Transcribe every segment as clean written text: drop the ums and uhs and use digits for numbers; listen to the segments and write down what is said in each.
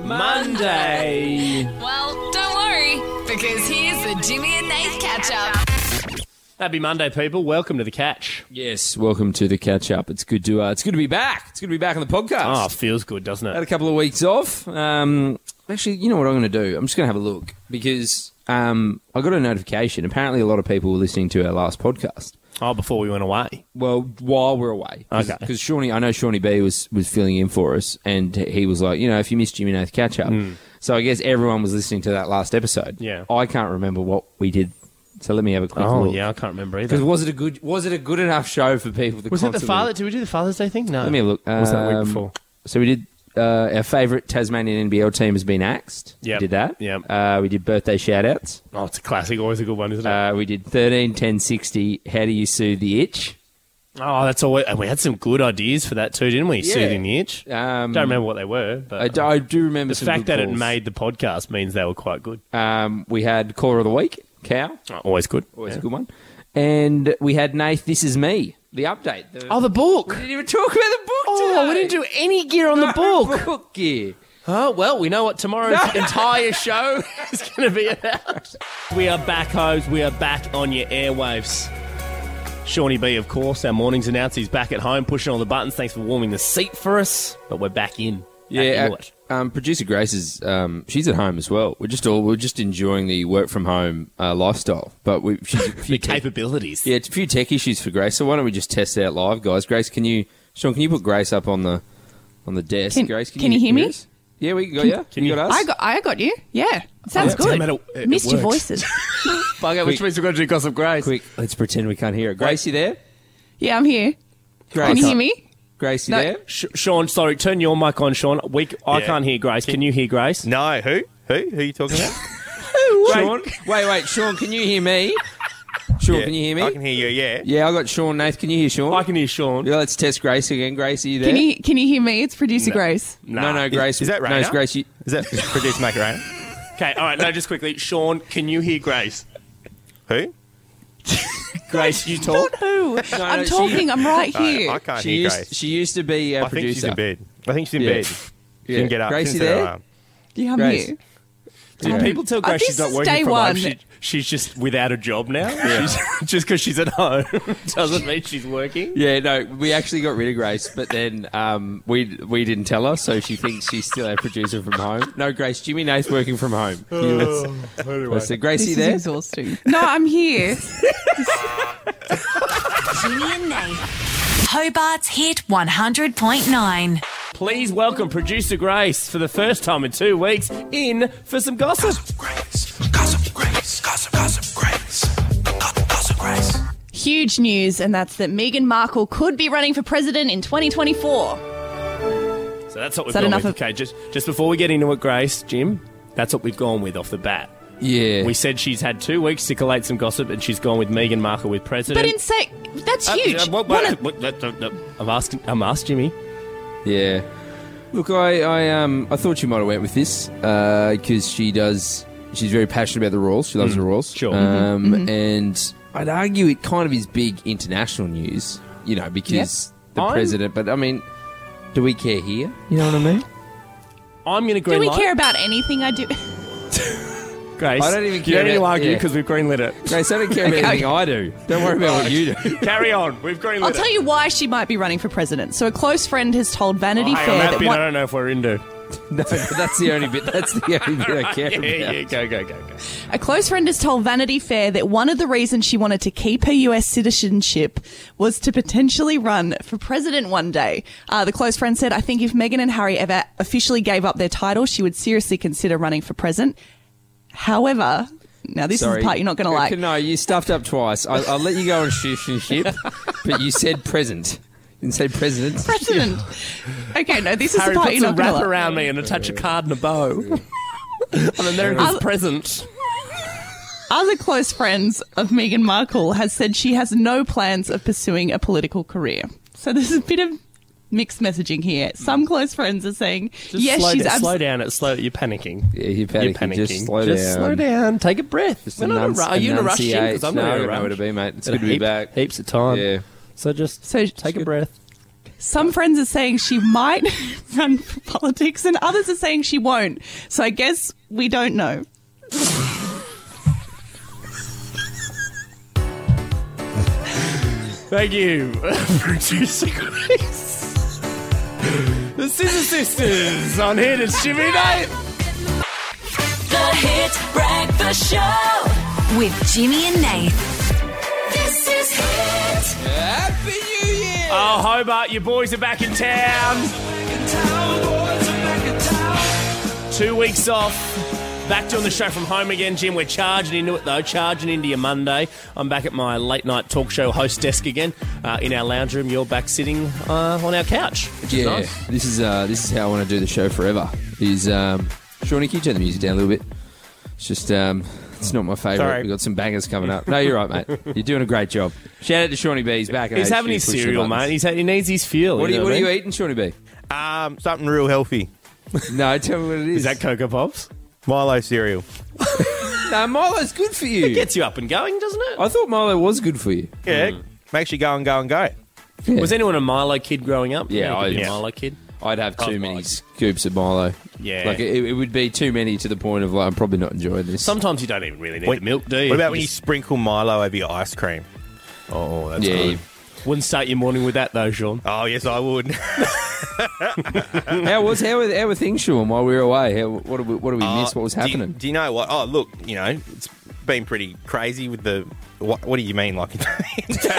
Monday. Well, don't worry, because here's the Jimmy and Nath catch-up. Happy Monday, people. Welcome to The Catch. Yes, welcome to the catch up. It's good to be back. It's good to be back on the podcast. Oh, feels good, doesn't Had it? a couple of weeks off. Actually, you know what I'm going to do? I'm just going to have a look because I got a notification. Apparently, a lot of people were listening to our last podcast. Oh, before we went away. Well, while we're away. Okay. Because I know Shawnee B was filling in for us, and he was like, if you missed Jimmy Nath catch up. So I guess everyone was listening to that last episode. Yeah. I can't remember what we did. So let me have a quick Oh, look. yeah, I can't remember either. Because was it a good enough show for people to Was it the constantly- Father? Did we do the Father's Day thing? No. Let me have a look. Was that the week before? So we did our favourite Tasmanian NBL team has been axed. Yep. We did that. Yep. We did birthday shout-outs. Oh, it's a classic. Always a good one, isn't it? We did 13, 10, 60, how do you soothe the itch? Oh, that's always... And we had some good ideas for that too, didn't we? Yeah. Soothing the itch. Don't remember what they were, but... I do remember the some fact good that calls. it made the podcast means they were quite good. We had Caller of the Week, Cow. Oh, always good. Always Yeah. a good one. And we had Nath, This Is Me, the update. Oh, the book. We didn't even talk about the book Oh, today. we didn't do any gear on the book. Book gear. Oh, well, we know what tomorrow's entire show is going to be about. We are back, hoes. We are back on your airwaves. Shawnee B, of course, our mornings announcer, he's back at home pushing all the buttons. Thanks for warming the seat for us. But we're back in. Yeah, Back into it. producer Grace is she's at home as well. We're just enjoying the work from home lifestyle. But she's a few The capabilities. it's a few tech issues for Grace. So why don't we just test it out live, guys? Grace, can you put Grace up on the desk? Grace, can you hear me? us? Yeah, we got you. Can you- got us? I got you. Yeah, sounds good. Damn it, Missed your works. voices. Bugger, which means we've got to do Gossip Grace. Quick, let's pretend we can't hear it. Grace, you there? Yeah, I'm here. Grace, Can you hear me? Grace, you No. there? Sean, sorry, turn your mic on, Sean. I Yeah. can't hear Grace. Can you hear Grace? No, who? Who are you talking about? Sean, wait, Sean, can you hear me? Sean, Yeah, can you hear me? I can hear you, yeah. Yeah, I got Sean. Nath, can you hear Sean? I can hear Sean. Yeah, let's test Grace again. Grace, are you there? Can you hear me? It's producer Grace. No, Grace. Is that No, Raina? it's Grace. You, Is that producer Macarena? Okay, all right, no, just quickly. Sean, can you hear Grace? Who? Grace, you talk. Who? I'm she- talking. I'm right here. I can't she hear used, Grace. she used to be our I think producer. she's in bed. I think she's in Yeah. bed. She Yeah. didn't get up. Grace, She you didn't set there? her alarm. Yeah, I'm Grace. here. Did people tell Grace this she's not is working day from one. home? She's just without a job now? Just because she's at home doesn't mean she's working? Yeah, no, we actually got rid of Grace, but then we didn't tell her, so she thinks she's still our producer from home. No, Grace, Jimmy Nath working from home. Let's see. Grace, This you is there? exhausting. No, I'm here. Jimmy and Nath. Hobart's Hit 100.9. Please welcome producer Grace for the first time in 2 weeks in for some gossip. Huge news, and that's that Meghan Markle could be running for president in 2024. So that's what we've that gone enough with. Okay, just before we get into it, Grace, Jim, that's what we've gone with off the bat. Yeah. We said she's had 2 weeks to collate some gossip, and she's gone with Meghan Markle with president. But that's huge. I'm asked Jimmy. Yeah. Look, I thought she might have went with this because she's very passionate about the Royals. She loves the Royals. Sure. And I'd argue it kind of is big international news, because the president. But, I mean, do we care here? You know what I mean? I'm going to greenlight. Do we care about anything I do? Grace, I don't even you care don't need to about- argue yeah. because we've greenlit it. Grace, I don't care about Okay. anything I do. Don't worry about what you do. Carry on. We've greenlit I'll it. tell you why she might be running for president. So a close friend has told Vanity Hang on, Fair that that bit I one, don't know if we're into. No, that's the only bit. That's the only bit I care about. Go. a close friend has told Vanity Fair that one of the reasons she wanted to keep her US citizenship was to potentially run for president one day. The close friend said, "I think if Meghan and Harry ever officially gave up their title, she would seriously consider running for president." However, now this is the part you're not going to like. No, you stuffed up twice. I'll let you go on citizenship, but you said present. You didn't say president. President. Okay, no, this is Harry, the part put you're some not going wrap to like. around me and attach a card and a bow. I'm America's present. Other close friends of Meghan Markle has said she has no plans of pursuing a political career. So there's a bit of mixed messaging here. Some close friends are saying, yes, she's slow down. You're panicking. Yeah, you're panicking. Just slow Just down. slow down. Take a breath. Just We're not in a ru- Are you in a rush? Because I'm no, not I in a don't know rush. where to be, mate. It's Got good to be back. Heaps of time. Yeah. So just So take a breath. Some friends are saying she might run for politics and others are saying she won't. So I guess we don't know. Thank you, producer Grace. The Scissor Sisters on Hit. It's Jimmy and Nate. The Hit Breakfast Show with Jimmy and Nate. This is Hit. Happy New Year! Oh, Hobart, your boys are back in town. 2 weeks off. Back doing the show from home again, Jim. We're charging into it, though. Charging into your Monday. I'm back at my late-night talk show host desk again in our lounge room. You're back sitting on our couch, which is nice. This is how I want to do the show forever. Shawnee, can you turn the music down a little bit? It's just, it's not my favourite. Sorry. We've got some bangers coming up. No, you're right, mate. You're doing a great job. Shout out to Shawnee B. He's back. He's having his cereal, mate. He needs his fuel. What are I you mean? eating, Shawnee B? Something real healthy. No, tell me what it is. Is that Cocoa Pops? Milo cereal. No, Milo's good for you. It gets you up and going, doesn't it? I thought Milo was good for you. Yeah, makes you go and go and go. Yeah. Was anyone a Milo kid growing up? Yeah, you could be I- a Milo kid. I'd have too Oh, many Milo. scoops of Milo. Yeah. Like, it would be too many to the point of, like, I'm probably not enjoying this. Sometimes you don't even really need What- the milk, do you? What about when you just- sprinkle Milo over your ice cream? Oh, that's Yeah, good. Wouldn't start your morning with that, though, Sean. Oh, yes, I would. how were things, Sean, while we were away? What did we miss? What was happening? Do you know what? Oh, look, it's been pretty crazy with the... What do you mean, like in Tasmania?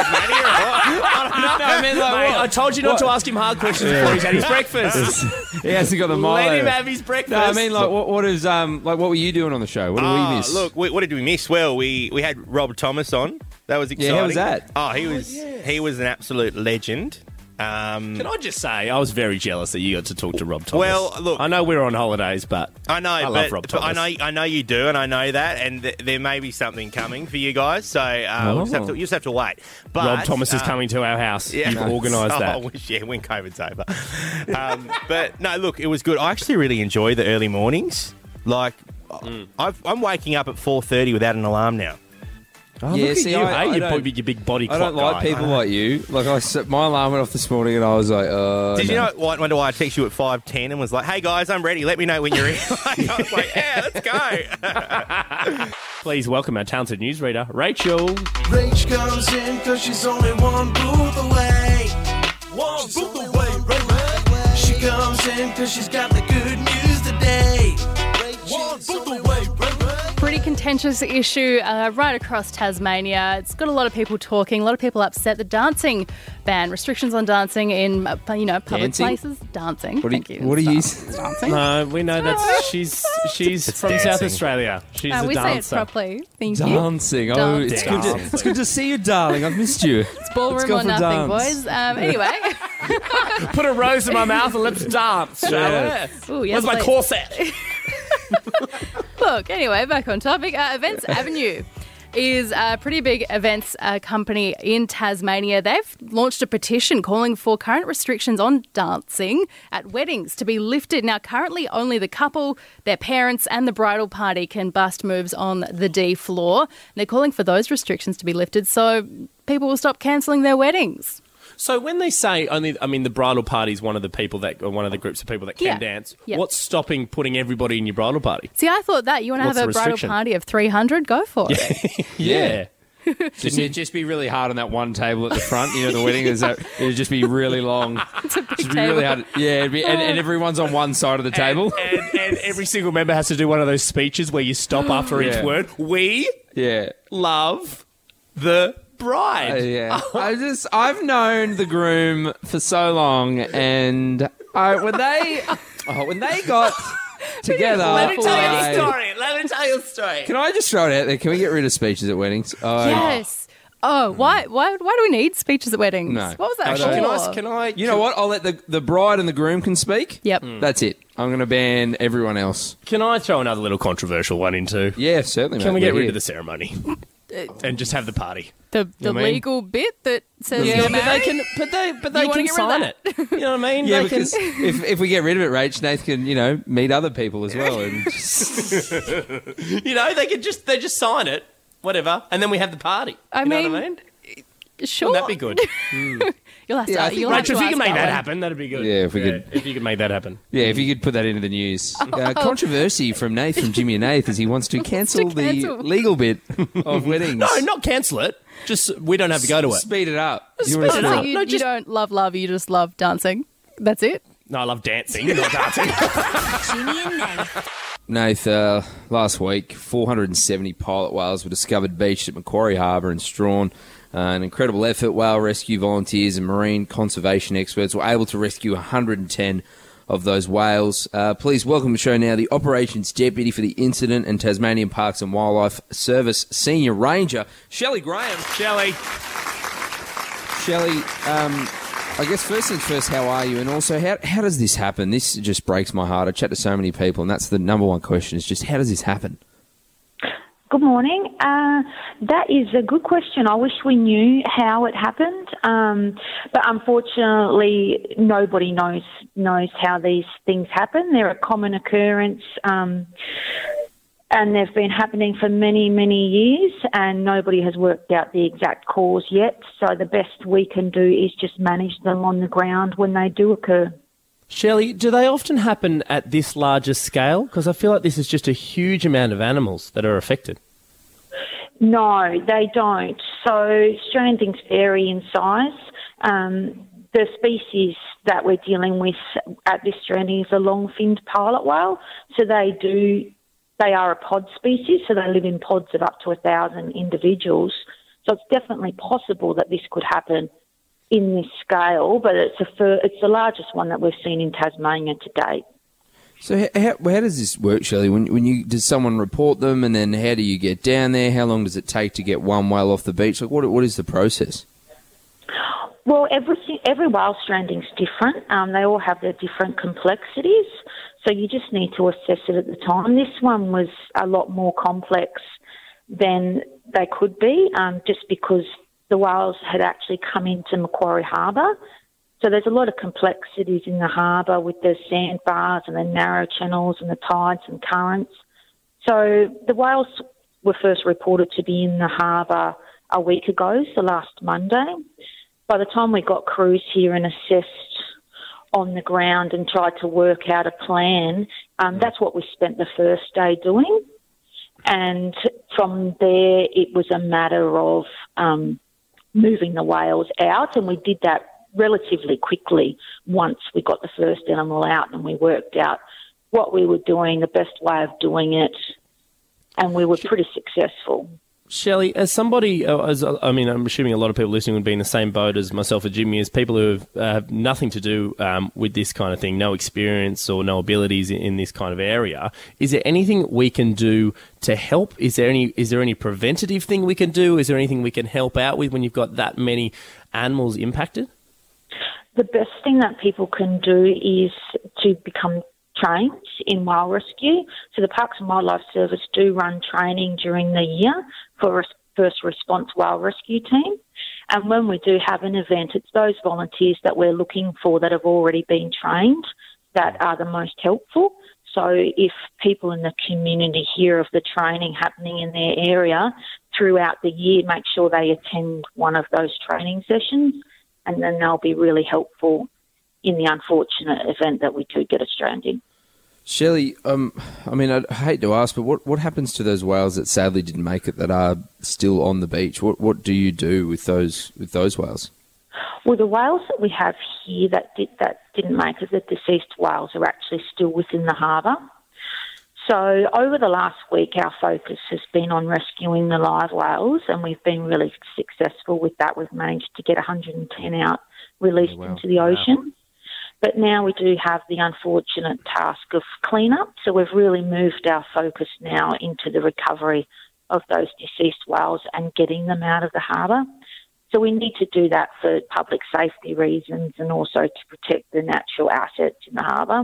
I mean, like, Mate, what? I told you not to ask him hard questions before he's had his breakfast. He hasn't got the Milo. Let him have his breakfast. No, I mean, like, what were you doing on the show? What did we miss? Look, what did we miss? Well, we had Rob Thomas on. That was exciting. Yeah, how was that? Oh, he was an absolute legend. Can I just say, I was very jealous that you got to talk to Rob Thomas. Well, look- I know we're on holidays, but I know, I love Rob but Thomas. I know you do, and I know that, and there may be something coming for you guys. So you just have to wait. But Rob Thomas is coming to our house. Yeah. You've organised that. When COVID's over. But no, look, it was good. I actually really enjoy the early mornings. Like, I'm waking up at 4:30 without an alarm now. Oh, Yeah, look see, at you, I hey? don't- Your big body I clock don't like guy. people like you. Like, my alarm went off this morning and I was like, Did you no. know what? Wonder why I text you at 5:10 and was like, "Hey guys, I'm ready. Let me know when you're in." I was like, "Yeah, let's go." Please welcome our talented newsreader, Rachel. Rach comes in cause she's only one booth away. One booth away, right? She comes in cause she's got the good news today. One booth away, right? Pretty contentious issue right across Tasmania. It's got a lot of people talking, a lot of people upset. The dancing ban, restrictions on dancing in public Dancing? places. Dancing. What do you- Thank you. what do you- Dancing. No, we know that's she's from dancing. South Australia. She's a we say it dancer. properly. Thank you. Dancing. Oh, Dancing. it's good to see you, darling. I've missed you. It's ballroom Let's go or for a nothing, dance. boys. Anyway, Put a rose in my mouth and let's dance, shall Yeah. we? Ooh, yes, Where's my please. corset? Look, anyway, back on topic. Events Avenue is a pretty big events company in Tasmania. They've launched a petition calling for current restrictions on dancing at weddings to be lifted. Now, currently only the couple, their parents and the bridal party can bust moves on the D floor. And they're calling for those restrictions to be lifted so people will stop cancelling their weddings. So when they say only, I mean, the bridal party is one of the people that, or one of the groups of people that can Yeah. dance. Yeah. What's stopping putting everybody in your bridal party? See, I thought that you want to What's have the a bridal restriction? party of 300, go for it. Yeah. It'd just be really hard on that one table at the front. You know, the wedding it'd just be really long. It's a big It'd be table. really hard. Yeah, and everyone's on one side of the table. And every single member has to do one of those speeches where you stop after each Yeah. word. We Yeah. love the bride. Yeah, I've known the groom for so long, and when they got together, Let me tell you like- a story. Let me tell you a story. Can I just throw it out there? Can we get rid of speeches at weddings? Yes. Oh, why do we need speeches at weddings? No. What was that I for? don't. Can I? You know what? I'll let the bride and the groom can speak. Yep. That's it. I'm going to ban everyone else. Can I throw another little controversial one in too? Yeah, certainly. Can we mate. get We're rid here. of the ceremony and just have the party? The know what I mean? legal bit that says Yeah, you're but they married? can. But they You wanna can get rid of sign that? it. You know what I mean? Yeah, They can- because if we get rid of it, Rach, Nath can meet other people as well. And they just sign it, whatever, and then we have the party. I You know mean, what I mean? Sure. Wouldn't that be good? You'll have to. Yeah, I think- you'll have Rachel, to if you could ask make that one. happen, that'd be good. Yeah, if we could- If you could make that happen. Yeah, if you could put that into the news. Controversy from Nath, from Jimmy and Nath, as he wants to cancel the cancel. legal bit of weddings. No, not cancel it. Just we don't have to go to it. Speed it up. Speed You wanna it speed up. So you, No, you just- don't love, you just love dancing. That's it? No, I love dancing, not dancing. Jimmy and Nath. Nath, last week, 470 pilot whales were discovered beached at Macquarie Harbour in Strawn. An incredible effort. Whale rescue volunteers and marine conservation experts were able to rescue 110 of those whales. Please welcome to the show now the Operations Deputy for the Incident and Tasmanian Parks and Wildlife Service Senior Ranger, Shelley Graham. Shelley. Shelley, I guess first things first, how are you? And also, how does this happen? This just breaks my heart. I chat to so many people, and that's the number one question is just, how does this happen? Good morning. That is a good question. I wish we knew how it happened, but unfortunately, nobody knows how these things happen. They're a common occurrence, and they've been happening for many, many years, and nobody has worked out the exact cause yet. So the best we can do is just manage them on the ground when they do occur. Shelley, do they often happen at this larger scale? Because I feel like this is just a huge amount of animals that are affected. No, they don't. So strandings vary in size. The species that we're dealing with at this stranding is a long-finned pilot whale. So they are a pod species, so they live in pods of up to 1,000 individuals. So it's definitely possible that this could happen in this scale, but it's the largest one that we've seen in Tasmania to date. So how does this work, Shelley? Does someone report them, and then how do you get down there? How long does it take to get one whale off the beach? Like, what is the process? Well, every whale stranding's different. They all have their different complexities, so you just need to assess it at the time. This one was a lot more complex than they could be, just because the whales had actually come into Macquarie Harbour. So there's a lot of complexities in the harbour with the sandbars and the narrow channels and the tides and currents. So the whales were first reported to be in the harbour a week ago, so last Monday. By the time we got crews here and assessed on the ground and tried to work out a plan, that's what we spent the first day doing. And from there, it was a matter of moving the whales out, and we did that relatively quickly once we got the first animal out and we worked out what we were doing, the best way of doing it, and we were pretty successful. Shelley, as somebody, I'm assuming a lot of people listening would be in the same boat as myself and Jimmy, as people who have nothing to do with this kind of thing, no experience or no abilities in this kind of area. Is there anything we can do to help? Is there any preventative thing we can do? Is there anything we can help out with when you've got that many animals impacted? The best thing that people can do is to become trained in whale rescue. So the Parks and Wildlife Service do run training during the year for a first response whale rescue team. And when we do have an event, it's those volunteers that we're looking for that have already been trained that are the most helpful. So if people in the community hear of the training happening in their area throughout the year, make sure they attend one of those training sessions, and then they'll be really helpful in the unfortunate event that we do get a stranding. Shelley, I hate to ask, but what happens to those whales that sadly didn't make it that are still on the beach? What do you do with those whales? Well, the whales that we have here that didn't make it, the deceased whales, are actually still within the harbour. So over the last week, our focus has been on rescuing the live whales, and we've been really successful with that. We've managed to get 110 out, released into the ocean. But now we do have the unfortunate task of cleanup, so we've really moved our focus now into the recovery of those deceased whales and getting them out of the harbour. So we need to do that for public safety reasons and also to protect the natural assets in the harbour.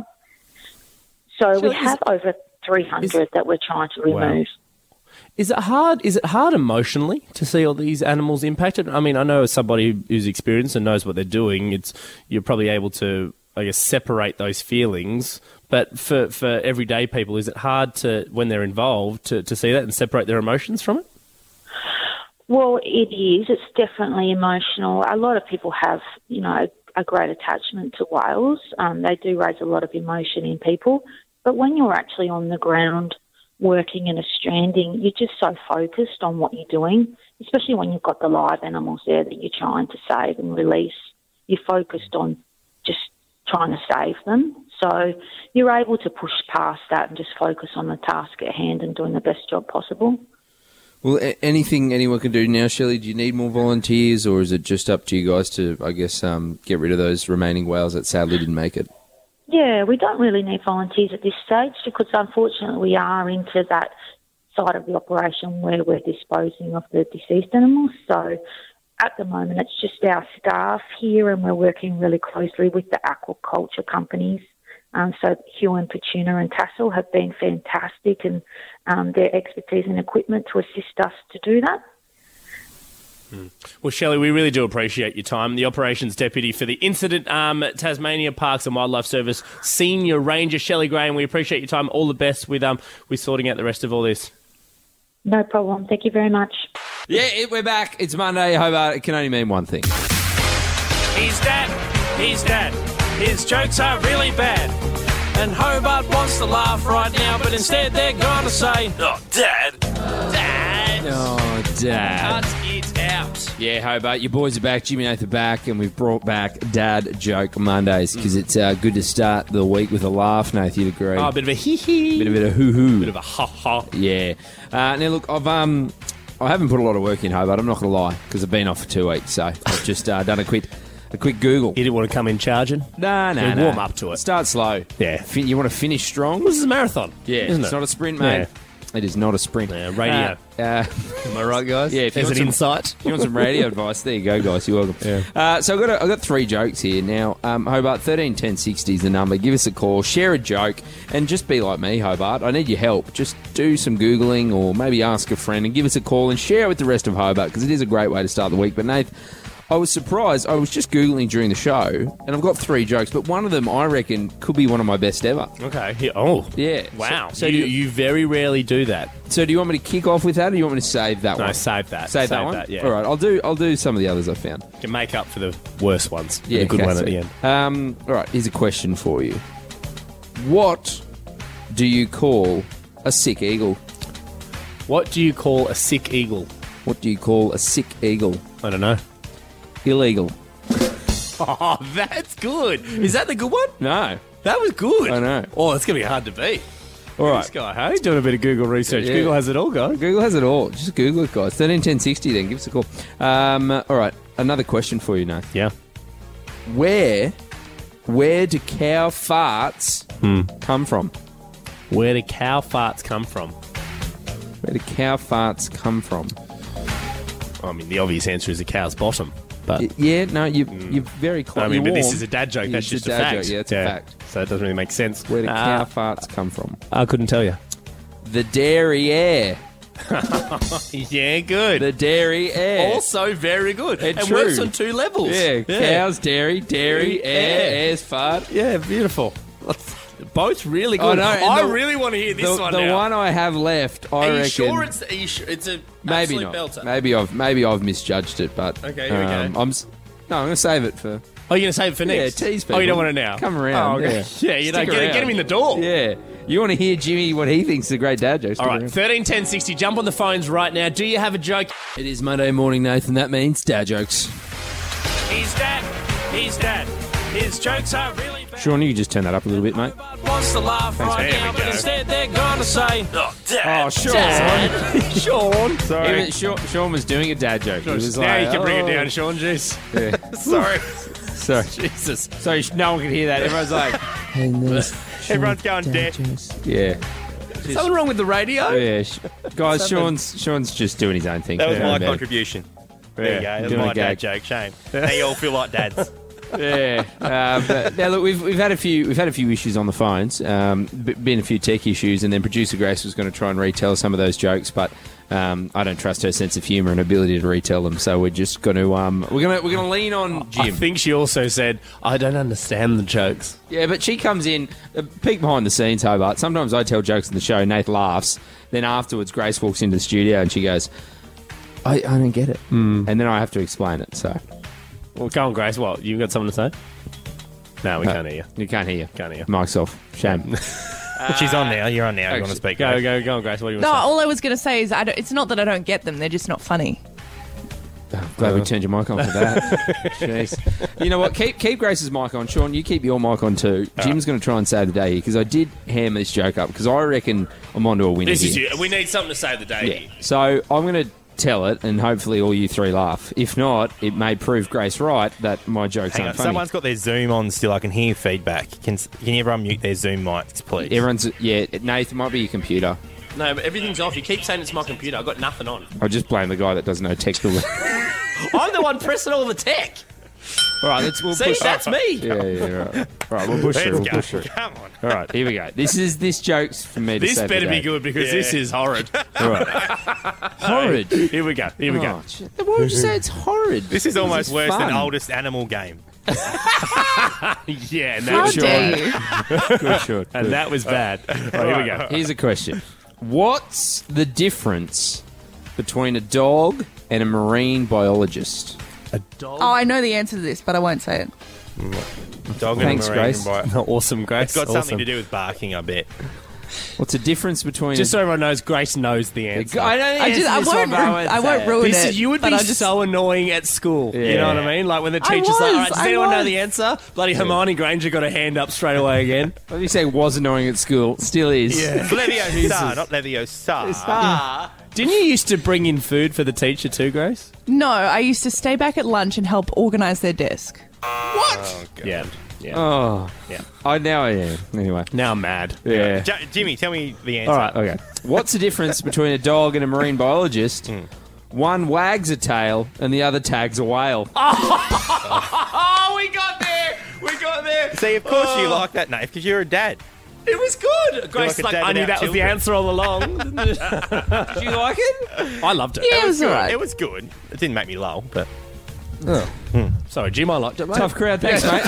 So we have over 300 that we're trying to remove. Wow. Is it hard emotionally to see all these animals impacted? I mean, I know as somebody who's experienced and knows what they're doing, you're probably able to, I guess, separate those feelings. But for everyday people, is it hard to, when they're involved, to see that and separate their emotions from it? Well, it is. It's definitely emotional. A lot of people have, a great attachment to whales. They do raise a lot of emotion in people. But when you're actually on the ground working in a stranding, you're just so focused on what you're doing, especially when you've got the live animals there that you're trying to save and release. You're focused on just trying to save them. So you're able to push past that and just focus on the task at hand and doing the best job possible. Well, anything anyone can do now, Shelley? Do you need more volunteers, or is it just up to you guys to, I guess, get rid of those remaining whales that sadly didn't make it? Yeah, we don't really need volunteers at this stage because unfortunately we are into that side of the operation where we're disposing of the deceased animals. So at the moment it's just our staff here and we're working really closely with the aquaculture companies. So Huon, Petuna and Tassel have been fantastic and their expertise and equipment to assist us to do that. Well, Shelley, we really do appreciate your time. The Operations Deputy for the Incident Tasmania Parks and Wildlife Service Senior Ranger, Shelley Graham, we appreciate your time. All the best with sorting out the rest of all this. No problem. Thank you very much. Yeah, we're back. It's Monday, Hobart. It can only mean one thing. He's dad. His jokes are really bad. And Hobart wants to laugh right now, but instead they're gonna say, "Oh, Dad. Oh, Dad. Cut it out. Yeah, Hobart, your boys are back. Jimmy and Nath are back, and we've brought back Dad Joke Mondays because it's good to start the week with a laugh, Nath. You'd agree? Oh, a bit of a hee-hee. Bit of a hoo-hoo. Bit of a ha-ha. Yeah. Now, look, I haven't put a lot of work in, Hobart. I'm not going to lie, because I've been off for 2 weeks, so I've just done a quick Google. You didn't want to come in charging? No. Warm up to it. Start slow. Yeah. You want to finish strong? This is a marathon. Yeah. Isn't It's it? not a sprint, mate. Yeah. It is not a sprint. Radio. Am I right, guys? Yeah. If you There's want an insight. If you want some radio advice, there you go, guys. You're welcome. Yeah. So I've got 3 jokes here. Now, Hobart, 13 10 60 is the number. Give us a call, share a joke, and just be like me, Hobart. I need your help. Just do some Googling or maybe ask a friend and give us a call and share it with the rest of Hobart because it is a great way to start the week. But, Nath, I was surprised. I was just Googling during the show, and I've got 3 jokes, but one of them I reckon could be one of my best ever. Okay. Yeah. Oh. Yeah. Wow. So you very rarely do that. So do you want me to kick off with that, or do you want me to save that one? No, save that. Save that one? Yeah. All right, I'll do some of the others I found. You can make up for the worst ones. Yeah, a good okay, one at so, the end. All right, here's a question for you. What do you call a sick eagle? What do you call a sick eagle? What do you call a sick eagle? I don't know. Illegal. Oh, that's good. Is that the good one? No. That was good. I know. Oh, it's going to be hard to beat. All right. This guy, hey? Doing a bit of Google research. Yeah. Google has it all, guys. Google has it all. Just Google it, guys. 13 10 60 then. Give us a call. All right. Another question for you, Nath. Yeah. Where do cow farts come from? Where do cow farts come from? Where do cow farts come from? I mean, the obvious answer is a cow's bottom. But Yeah, no, you're very close. I mean, You're but this warm. is a dad joke. Yeah, That's it's just a dad fact. joke. Yeah, it's a fact. So it doesn't really make sense. Where do cow farts come from? I couldn't tell you. The derriere. Yeah, good. The derriere. Also very good. It's and true. works on 2 levels. Yeah, cows, dairy, air, air's fart. Yeah, beautiful. Both really good. Oh, no, and I the- really want to hear this one The now. one I have left, I Are you reckon. sure it's a maybe absolute not. belter? Maybe I've misjudged it, but Okay, here we go. I'm going to save it for. Oh, you're going to save it for next? Yeah, tease Oh, you people. don't want it now? Come around, Oh, okay. yeah. You know, Stick get around. him in the door. Yeah, you want to hear Jimmy what he thinks is a great dad joke? All right, 13 10 60. Jump on the phones right now. Do you have a joke? It is Monday morning, Nathan. That means dad jokes. He's dad. His jokes are really bad. Sean, you can just turn that up a little bit, mate. Hobart wants to laugh right There now, we but go. instead they're gonna say, "Oh, Dad. Oh, Sean. Sean. Sorry. Sean was doing a dad joke. He was Now like, you can bring it "Oh." down, Sean. Jeez. Yeah. Sorry. Sorry. Jesus. So no one can hear that. Everyone's like, Everyone's going dead. yeah. Something wrong with the radio? Yeah. Guys, Sean's just doing his own thing. That was Yeah, my man. contribution. There you go. That was doing a my dad gag. joke. Shame. Now you all feel like dads. Yeah. But now look, we've had a few issues on the phones. Been a few tech issues, and then producer Grace was going to try and retell some of those jokes, but I don't trust her sense of humour and ability to retell them. So we're just going to we're going to lean on Jim. I think she also said, I don't understand the jokes. Yeah, but she comes in, peek behind the scenes, Hobart. Sometimes I tell jokes in the show, Nate laughs. Then afterwards, Grace walks into the studio and she goes, I don't get it. And then I have to explain it, so. Well, go on, Grace. What? You got something to say? No, we can't hear you. You can't hear. Can't hear. Mic's off. Shame. She's on now. You're on now. You want to speak? Go Grace? on, Grace. What do you No, want to say? all I was going to say is it's not that I don't get them; they're just not funny. Glad we turned your mic on for that. Jeez. You know what? Keep Grace's mic on. Sean, you keep your mic on too. Jim's going to try and save the day here because I did ham this joke up because I reckon I'm onto a winner This is here. you. We need something to save the day. Yeah. here. So I'm going to tell it and hopefully all you three laugh. If not, it may prove Grace right that my jokes Hang on. aren't funny. Someone's got their Zoom on still. I can hear feedback. Can everyone mute their Zoom mics, please? Everyone's... Yeah, Nath, it might be your computer. No, but everything's off. You keep saying it's my computer. I've got nothing on. I'll just blame the guy that doesn't know tech. I'm the one pressing all the tech. All right, we'll See, push. that's me. Yeah, right. All right, we'll push through. Let's We'll go. push through. Come on. All right, here we go. This joke's for me to This save the better be day. good because this is horrid. All right. Horrid. Here we go. Here we go. Oh, shit. Why would you say it's horrid? This is almost is worse than fun. oldest animal game. Yeah, and How that, dare you? Good shot. and that was bad. All right, here we go. Here's a question. What's the difference between a dog and a marine biologist? Oh, I know the answer to this, but I won't say it. Dog Thanks, and a marine Grace. bite. Awesome, Grace. It's got Awesome. something to do with barking, I bet. What's the difference between... Just so everyone knows, Grace knows the answer. I know the answer to this one, but I won't ruin This it. is, you would but be I just, so annoying at school. You Yeah. know what I mean? Like when the I teacher's like, all right, was, does I anyone know was. the answer? Bloody Hermione Granger got a hand up straight away again. What you say was annoying at school? Still is. Yeah. Leviosa, not Leviosa. Didn't you used to bring in food for the teacher too, Grace? No, I used to stay back at lunch and help organise their desk. Oh, God. Yeah. Yeah. Oh. Yeah. Now I am. Anyway. Now I'm mad. Yeah. Jimmy, tell me the answer. All right, okay. What's the difference between a dog and a marine biologist? One wags a tail and the other tags a whale. Oh, we got there. We got there. See, of course you like that, Nate, because you're a dad. It was good. Grace, like a like, dad I knew without that was the children. answer all along. Do you like it? I loved it. Yeah, it was alright. It was good. It didn't make me lull, but... Sorry, Jim, I liked it, mate. Tough crowd. Thanks, mate.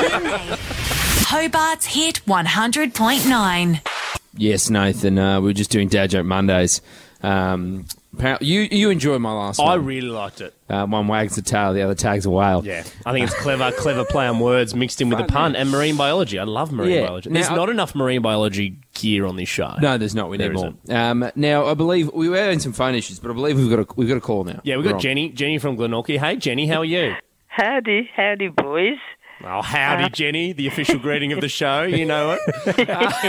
Hobart's Hit 100.9. Yes, Nathan. We were just doing Dad Joke Mondays. Apparently, you enjoyed my last I one. really liked it. One wags the tail, the other tags a whale. Yeah, I think it's clever play on words mixed in with a pun and marine biology. I love marine Yeah. biology. Now, There's not enough marine biology gear on this show. No, there's not. We need There more. isn't. Now, I believe we were having some phone issues, but I believe we've got a call now. Yeah, we've We're got on. Jenny from Glenorchy. Hey, Jenny, how are you? Howdy, boys. Oh, howdy, Jenny, the official greeting of the show. You know it.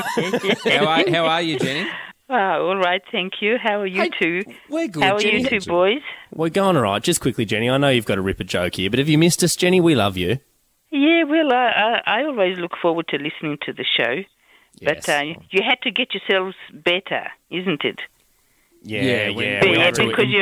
How are you, Jenny? All right, thank you. How are you two? We're good, How are Jenny. you two, boys? We're going all right. Just quickly, Jenny, I know you've got a ripper joke here, but have you missed us, Jenny? We love you. Yeah, well, I always look forward to listening to the show. Yes. But you had to get yourselves better, isn't it? Yeah. We Yeah, had to because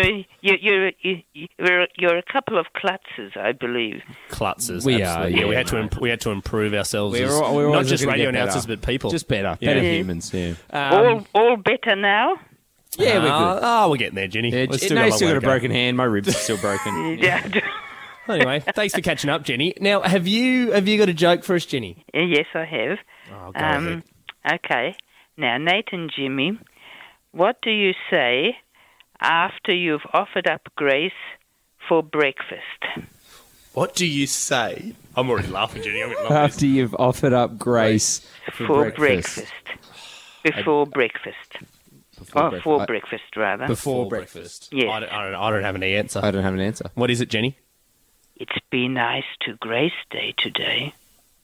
you're a couple of klutzes, I believe. klutzes. We are, absolutely. yeah, we had to we had to improve ourselves We're as always not just looking to radio get announcers, better. but people. Just better. Yeah. Better humans, yeah. All better now? Yeah, we're good. Oh, we're getting there, Jenny. Yeah, We've still got got way a to go. broken hand. My ribs are still broken. Yeah. Anyway, thanks for catching up, Jenny. Now, have you got a joke for us, Jenny? Yes, I have. Oh, go ahead. Okay. Now, Nate and Jimmy, what do you say after you've offered up Grace for breakfast? What do you say? I'm already laughing, Jenny. I'm laughing. After you've offered up Grace For breakfast. Before breakfast. For breakfast, rather. Before breakfast. breakfast. Yes. I don't have any answer. I don't have an answer. What is it, Jenny? It's Be Nice to Grace Day today.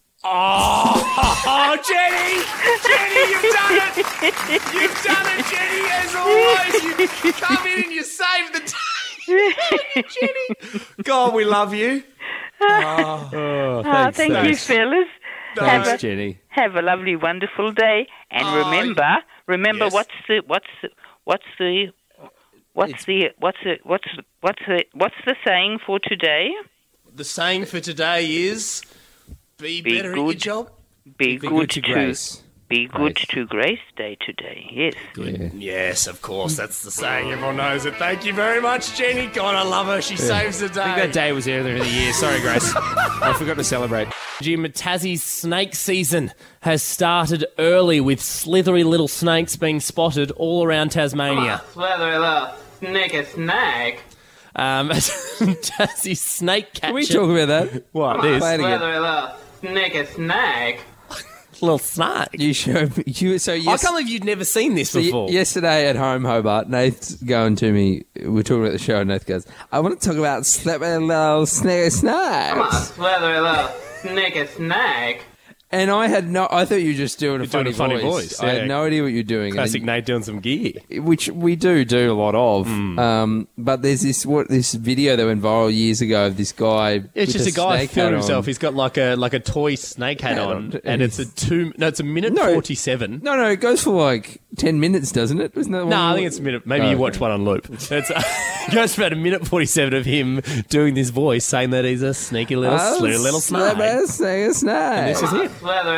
Oh, Jenny! Jenny, you've done it! You've done it, Jenny, as always. You come in and you save the day. Jenny! God, we love you. Thank you, fellas. Thanks, Jenny. Have a lovely, wonderful day, and remember, Yes. what's the saying for today? The saying for today is be better at your good. job. Be good to Grace. Be good Grace. to Grace Day today. Yes. Yeah. Yes, of course. That's the saying. Everyone knows it. Thank you very much, Jenny. God, I love her. She saves the day. I think that day was earlier in the year. Sorry, Grace. I forgot to celebrate. Jim, Tassie's snake season has started early with slithery little snakes being spotted all around Tasmania. Slithery little sneaky snake. Tassie snake catcher. Can we talk about that? What, this? Play it again. Little snake. You showed me. So yes, I can't believe you'd never seen this so before. yesterday at home, Hobart, Nath's going to me. We're talking about the show, and Nath goes, I want to talk about little snakes. And I thought you were just doing a You're funny doing a funny voice, I yeah. had no idea what you're doing. Classic Nate doing some gear. Which we do a lot of. But there's this video that went viral years ago of this guy. It's with just a guy snake filming hat himself. on. He's got like a toy snake hat on, and it's a minute No. 47. No, it goes for like 10 minutes, doesn't it? Isn't that No, I think it's a minute. Maybe Oh, you okay. watch one on loop. It's it goes for about a minute 47 of him doing this voice, saying that he's a sneaky little snake. Snake. And this is it.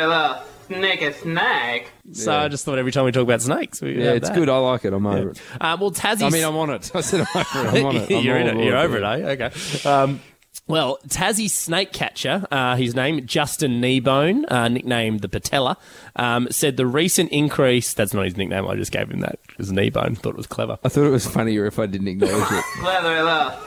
So I just thought every time we talk about snakes, we Yeah, have it's that. good. I like it. I'm over it. Well, Tassie. I mean, I'm on it. I said I'm over it. I'm on it. You're in it. You're over it, eh? Okay. Well, Tassie snake catcher, his name Justin Kneebone, nicknamed the Patella, said the recent increase. That's not his nickname. I just gave him that because Kneebone. Thought it was clever. I thought it was funnier if I didn't acknowledge it.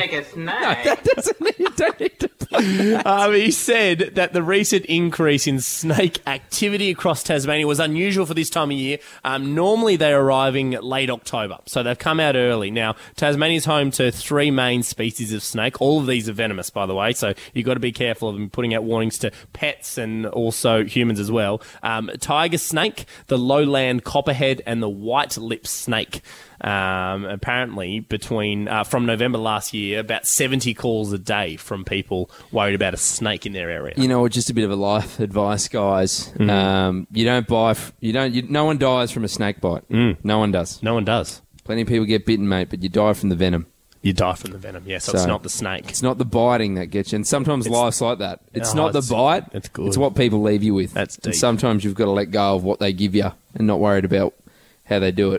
You don't need to play. He said that the recent increase in snake activity across Tasmania was unusual for this time of year. Normally they're arriving late October, so they've come out early. Now, Tasmania is home to 3 main species of snake. All of these are venomous, by the way, so you've got to be careful of them putting out warnings to pets and also humans as well. Tiger snake, the lowland copperhead, and the white lip snake. Apparently, from November last year, about 70 calls a day from people worried about a snake in their area. You know, just a bit of a life advice, guys. You don't buy. No one dies from a snake bite. No one does. No one does. Plenty of people get bitten, mate, but you die from the venom. You die from the venom, yeah, so it's not the snake. It's not the biting that gets you. And sometimes life's like that. It's not the it's- bite. it's good. It's what people leave you with. That's And deep. sometimes you've got to let go of what they give you and not worried about how they do it.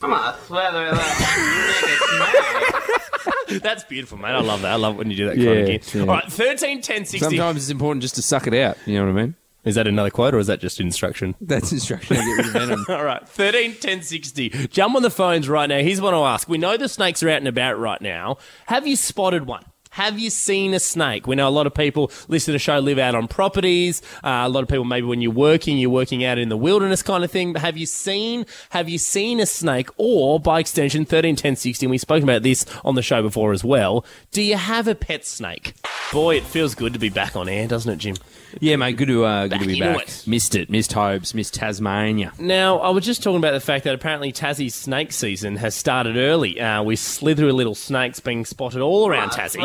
That's beautiful, mate. I love that. I love when you do that kind Yeah, of gear. yeah. All right, 13, 10, 60. Sometimes it's important just to suck it out. You know what I mean? Is that another quote or is that just instruction? That's instruction to get rid of venom. All right, 13, 10, 60. Jump on the phones right now. Here's what I'll ask. We know the snakes are out and about right now. Have you spotted one? Have you seen a snake? We know a lot of people listen to the show live out on properties. A lot of people, maybe when you're working out in the wilderness kind of thing. But have you seen a snake? Or, by extension, 13, 10, 60, and we've spoken about this on the show before as well. Do you have a pet snake? Boy, it feels good to be back on air, doesn't it, Jim? Yeah, mate, good to be into back. it. Missed it. Missed Hobes. Missed Tasmania. Now, I was just talking about the fact that apparently Tassie's snake season has started early, with slithery little snakes being spotted all around Tassie.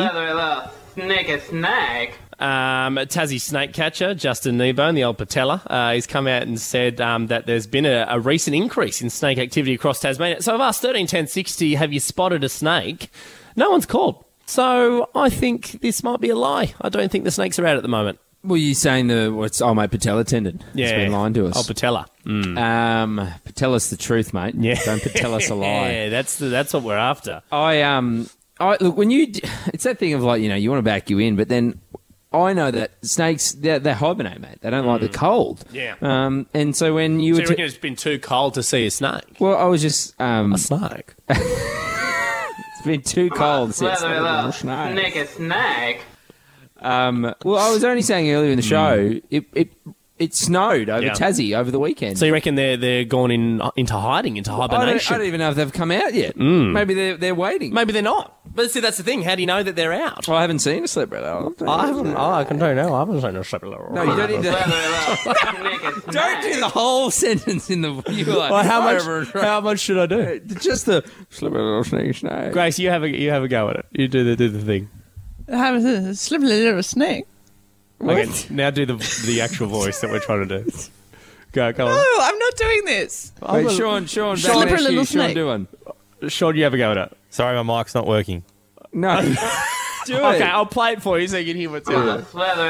Tassie snake catcher, Justin Kneebone, the old Patella, he's come out and said that there's been a recent increase in snake activity across Tasmania. So I've asked 13, 10, 60, have you spotted a snake? No one's called. So I think this might be a lie. I don't think the snakes are out at the moment. Well, you saying mate, Patella tendon. Yeah. It's been lying to us. Oh, Patella. Tell us the truth, mate. Yeah. Don't tell us a lie. Yeah, that's what we're after. I look, when it's that thing of like, you want to back you in, but then I know that snakes, they hibernate, mate. They don't like the cold. Yeah. And so when you So were you reckon it's been too cold to see a snake? well, I was just A snake? it's been too cold to see a snake. Well, I was only saying earlier in the show, it snowed over Yeah. Tassie over the weekend. So you reckon they're gone into hiding, into I hibernation? don't even know if they've come out yet. Maybe they're waiting. Maybe they're not. But see, that's the thing. How do you know that they're out? Well, I haven't seen a slip rather. I haven't. Oh, I can tell you now. I haven't seen a slip. No, you don't need to. Don't do the whole sentence in the. You were like, Well, how over- much should I do? Just the slip a little snake. Grace, you have a go at it. You do the thing. Have a slippery little snake. Okay, now do the actual voice that we're trying to do. Go on. No, I'm not doing this. Wait, Sean, Slippery little Sean, snake. do one. Sean, you have a go at it. Sorry, my mic's not working. No, do it. Okay, I'll play it for you so you can hear what's in it.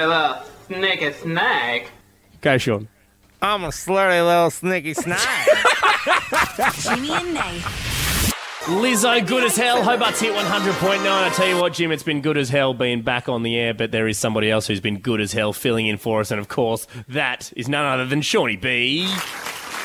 Go, Sean. I'm a slurry little sneaky snake. Jimmy and Nate. Lizzo, good as hell. Hobart's hit 100.9. I tell you what, Jim, it's been good as hell being back on the air, but there is somebody else who's been good as hell filling in for us, and of course, that is none other than Shawnee B.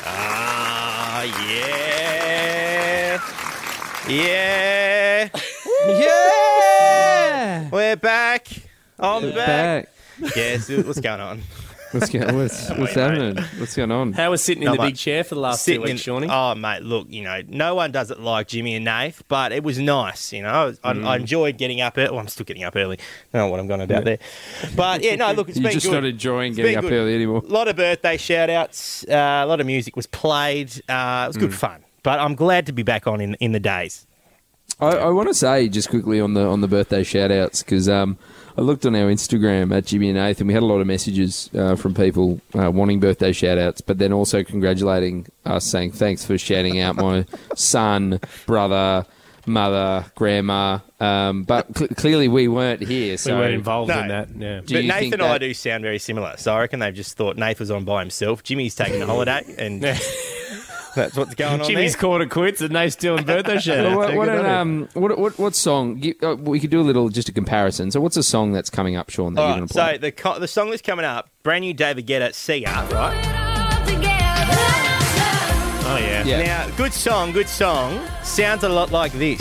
Ah, yeah. Yeah. Yeah! We're back. I'm back. Back. Yes, what's going on? What's happening? What's going on? How was sitting in Not the much. big chair for the last 2 weeks, Shawnee? Oh, mate, look, no one does it like Jimmy and Nath, but it was nice, I enjoyed getting up early. Well, I'm still getting up early. I don't know what I'm going about there. But, yeah, no, look, it's You're been just good. not enjoying It's getting been up good. early anymore. A lot of birthday shout-outs. A lot of music was played. It was good fun. But I'm glad to be back on in the days. I want to say just quickly on the birthday shout-outs because I looked on our Instagram at Jimmy and Nath and we had a lot of messages from people wanting birthday shout-outs, but then also congratulating us, saying thanks for shouting out my son, brother, mother, grandma. But clearly we weren't here. So We weren't involved No. in that. Yeah. But you Nath think and I that- do sound very similar. So I reckon they've just thought Nath was on by himself. Jimmy's taking a holiday, and that's what's going on Jimmy's there. called it quits and Nate's doing birthday shout What song? We could do just a comparison. So what's a song that's coming up, Sean, that All you're going right, to play? so the song that's coming up, brand new David Guetta, Sia, right? Oh, yeah. Yeah. Now, good song. Sounds a lot like this.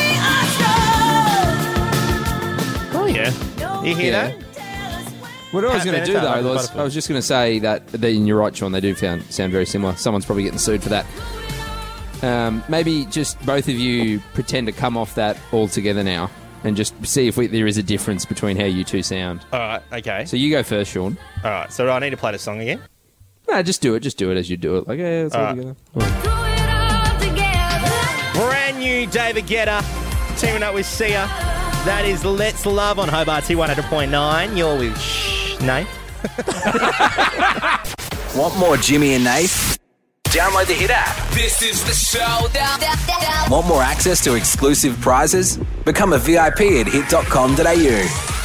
Oh, yeah. You hear Yeah. that? What I was Pat going to do, Benatar, though, Michael was Butterfield. I was just going to say that, and you're right, Sean, they do sound very similar. Someone's probably getting sued for that. Maybe just both of you pretend to come off that altogether now and just see if there is a difference between how you two sound. All right, okay. So you go first, Sean. All right, so I need to play the song again? No, just do it. Just do it as you do it. Like, yeah, it's all All right. together. Brand new David Guetta, teaming up with Sia. That is Let's Love on Hobart T100.9. You're with Nate. Want more Jimmy and Nath? Download the Hit app. This is the show. Want more access to exclusive prizes? Become a VIP at hit.com.au.